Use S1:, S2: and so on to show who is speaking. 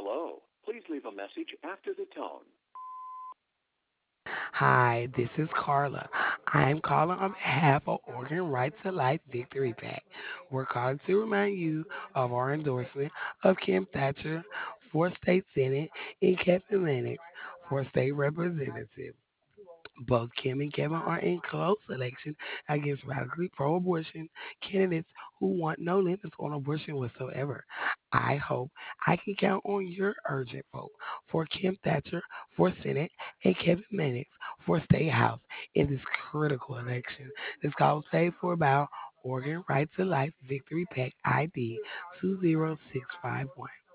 S1: Hello. Please leave a message after the tone.
S2: Hi, this is Carla. I am calling on behalf of Organ Right to Life Victory Pack. We're calling to remind you of our endorsement of Kim Thatcher for State Senate and Kevin Lennox for State Representative. Both Kim and Kevin are in close election against radically pro-abortion candidates who want no limits on abortion whatsoever. I hope I can count on your urgent vote for Kim Thatcher for Senate and Kevin Mannix for State House in this critical election. This call was paid for by Oregon Right to Life Victory Pack ID 20651.